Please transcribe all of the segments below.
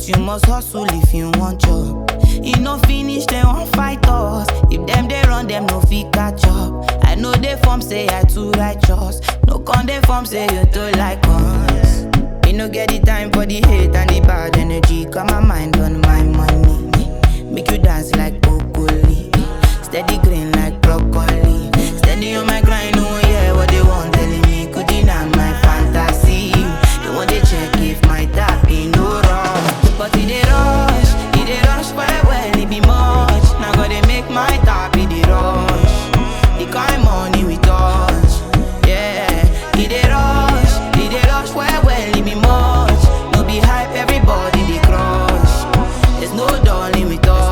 But you must hustle if you want job. You no finish, they won't fight us. If them they run, them no fit catch up. I know they form say I too righteous. No con they form say you too like us. Me no get the time for the hate and the bad energy. Got my mind on my money. Make you dance like broccoli. Steady green like broccoli. Steady on my grind, oh yeah, what they want telling me. Could deny my fantasy. They want to check if my tap ain't no wrong. But it they rush well, it be much. Now gotta make my tap, it they rush. The kind money we touch, yeah. It they rush well, it be much. No be hype, everybody they crush. There's no darling with us.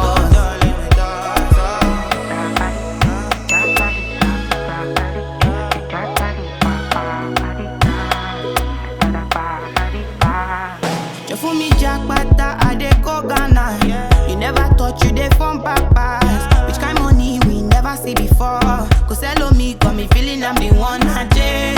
You fool me jackpata, I dey go Ghana. You never thought you dey from papas. Which kind money we never see before? Cause hello me, got me feeling I'm the one. Ajay,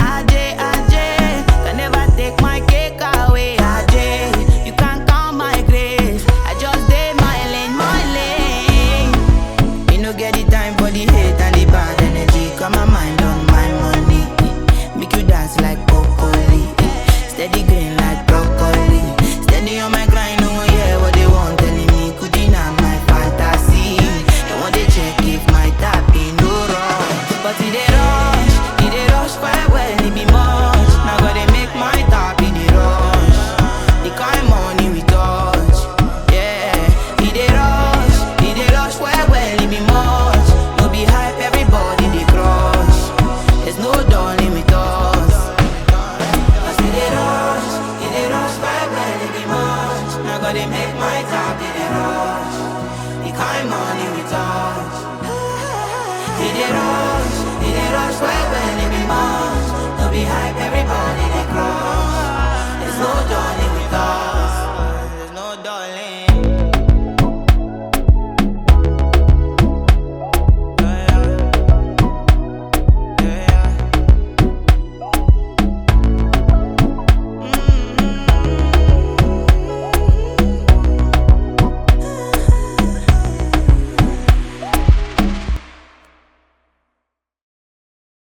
can never take my cake away. Ajay, you can't count my grace. I just dey my lane. Me no get the time for the hate and the bad energy. Got my mind on my money. Make you dance like broccoli. Steady green like broccoli. Steady on my grind, oh yeah, what they want telling me. Could deny my fantasy. They want to check if my tap ain't no wrong. But it they rush well, it be much. Now gotta make my tap, it they rush. The kind money we touch, yeah. It they rush well, it be much. No be hype, everybody they crush. There's no darling with us. Cause it they rush well, it be much. Now gotta make my tap, it they rush. The kind money we touch, it they rush.